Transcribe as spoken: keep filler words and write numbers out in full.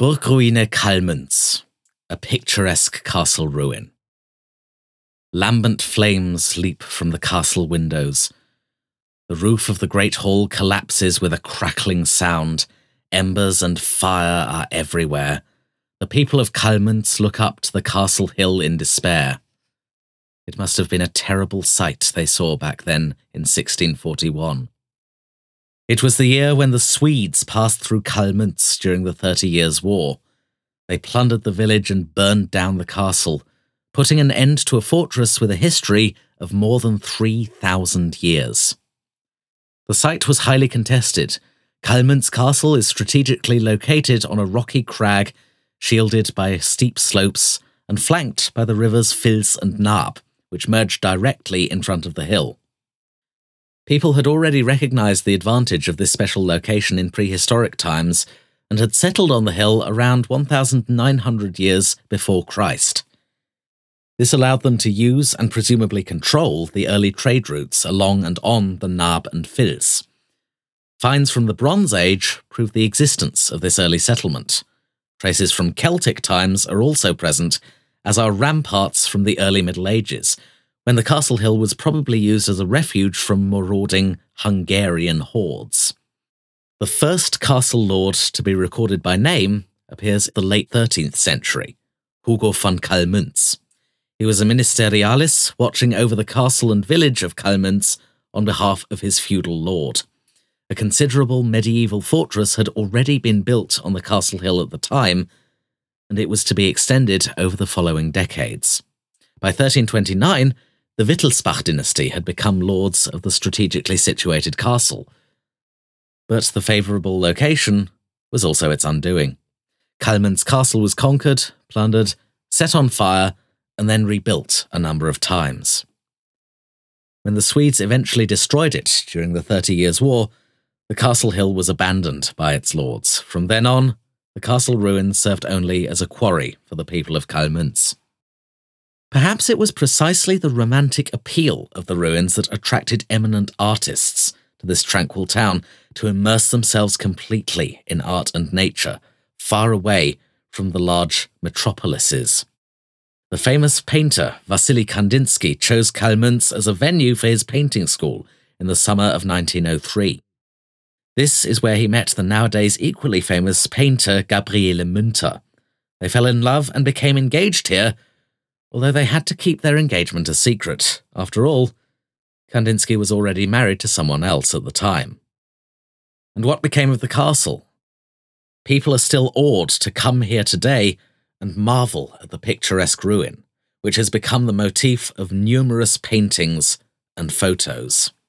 Burgruine Kalmünz, a picturesque castle ruin. Lambent flames leap from the castle windows. The roof of the great hall collapses with a crackling sound. Embers and fire are everywhere. The people of Kalmünz look up to the castle hill in despair. It must have been a terrible sight they saw back then in sixteen forty-one. It was the year when the Swedes passed through Kalmünz during the Thirty Years' War. They plundered the village and burned down the castle, putting an end to a fortress with a history of more than three thousand years. The site was highly contested. Kalmünz Castle is strategically located on a rocky crag, shielded by steep slopes and flanked by the rivers Vils and Naab, which merge directly in front of the hill. People had already recognized the advantage of this special location in prehistoric times and had settled on the hill around one thousand nine hundred years before Christ. This allowed them to use and presumably control the early trade routes along and on the Naab and Vils. Finds from the Bronze Age prove the existence of this early settlement. Traces from Celtic times are also present, as are ramparts from the early Middle Ages, when the castle hill was probably used as a refuge from marauding Hungarian hordes. The first castle lord to be recorded by name appears in the late thirteenth century, Hugo von Kalmünz. He was a ministerialis watching over the castle and village of Kalmünz on behalf of his feudal lord. A considerable medieval fortress had already been built on the castle hill at the time, and it was to be extended over the following decades. By thirteen twenty-nine, the Wittelsbach dynasty had become lords of the strategically situated castle. But the favourable location was also its undoing. Kalmünz Castle was conquered, plundered, set on fire, and then rebuilt a number of times. When the Swedes eventually destroyed it during the Thirty Years' War, the castle hill was abandoned by its lords. From then on, the castle ruins served only as a quarry for the people of Kalmünz. Perhaps it was precisely the romantic appeal of the ruins that attracted eminent artists to this tranquil town to immerse themselves completely in art and nature, far away from the large metropolises. The famous painter Wassily Kandinsky chose Kalmünz as a venue for his painting school in the summer of nineteen oh three. This is where he met the nowadays equally famous painter Gabriele Münter. They fell in love and became engaged here, although they had to keep their engagement a secret. After all, Kandinsky was already married to someone else at the time. And what became of the castle? People are still awed to come here today and marvel at the picturesque ruin, which has become the motif of numerous paintings and photos.